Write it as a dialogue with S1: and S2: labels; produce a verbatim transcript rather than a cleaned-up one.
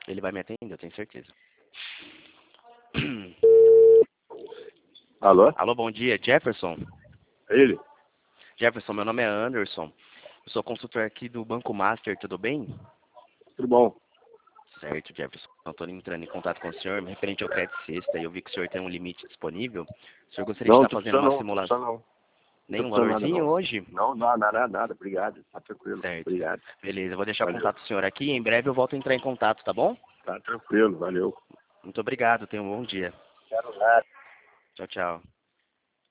S1: Ele vai me atender, eu tenho certeza.
S2: Alô?
S1: Alô, bom dia, Jefferson.
S2: É ele?
S1: Jefferson, meu nome é Anderson. Eu sou consultor aqui do Banco Master, tudo bem?
S2: Tudo bom?
S1: Certo, Jefferson. Eu estou entrando em contato com o senhor, referente ao crédito sexta, e eu vi que o senhor tem um limite disponível. O senhor gostaria de
S2: Não,
S1: estar
S2: tô
S1: fazendo
S2: precisando
S1: uma
S2: não, tô
S1: simulação?
S2: precisando não. Não tô
S1: Nem um
S2: precisando nada
S1: valorzinho
S2: não.
S1: hoje?
S2: Não, nada, nada, nada. Obrigado. Tá tranquilo.
S1: Certo.
S2: Obrigado.
S1: Beleza, eu vou deixar o
S2: Valeu.
S1: contato do senhor aqui e em breve eu volto a entrar em contato, tá bom?
S2: Tá tranquilo, valeu.
S1: Muito obrigado, tenha um bom dia.
S2: Quero nada.
S1: Tchau, tchau.